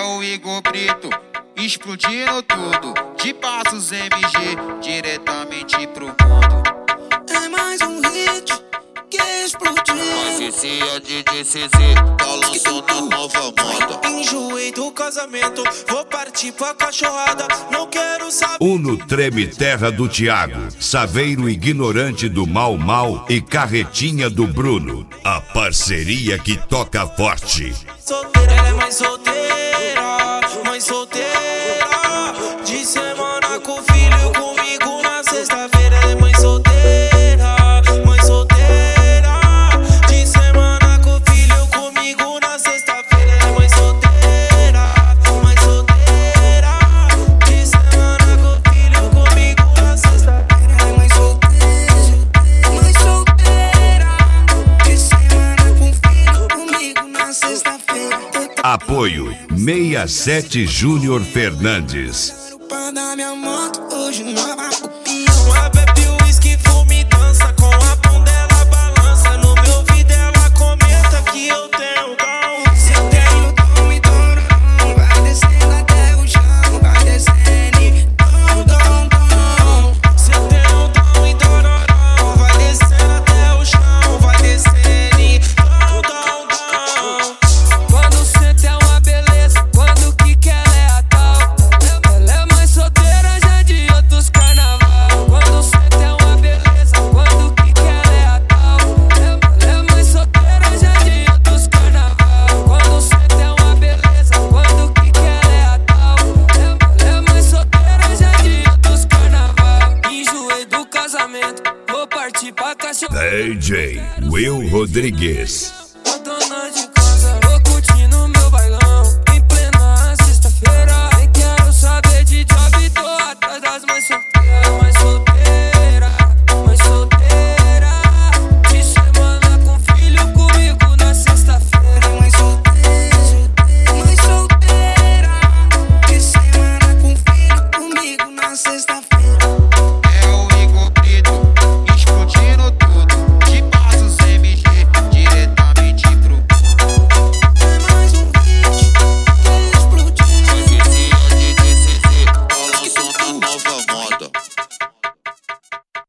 o Igor Brito, explodindo tudo. De Passos MG, diretamente pro mundo. É mais um hit que explodiu. Mas esse é DJ CZ, tá lançando a nova moda. Enjoei do casamento, vou partir pra cachorrada. Não quero saber. Uno Treme Terra do Thiago, Saveiro Ignorante do Mal Mal e Carretinha do Bruno. A parceria que toca forte. Solteira, ela é mais solteira, mãe solteira. De semana com o filho, comigo na sexta-feira. Ela é mãe solteira, mãe solteira. De semana com o filho, comigo na sexta-feira. Ela é mãe solteira, mãe solteira. De semana com o filho, comigo na sexta-feira. Ela é mãe solteira, mãe solteira. De semana com o filho, comigo na sexta-feira. Apoio 67 Júnior Fernandes. Da minha moto, hoje nova copião. Ela bebe uísque, fuma e dança. Com a bunda ela balança. No meu ouvido ela comenta que eu tenho dom. Se eu tenho dom, então não. Vai descendo até o chão. Vai descendo, dom. Se eu tenho dom, então não. Vai descendo até o chão. Vai descendo, dom. Quando senta é uma beleza. Quando que ela é a tal. Ela é mais solteira já de outros carnaval. Quando senta é uma beleza. Quando que ela é a tal. Ela é mais solteira já de outros carnaval. Quando senta é uma beleza. Quando que ela é a tal. Ela é mais solteira já de outros carnaval. Enjoei do casamento, vou partir pra cachorro. DJ Will Rodrigues.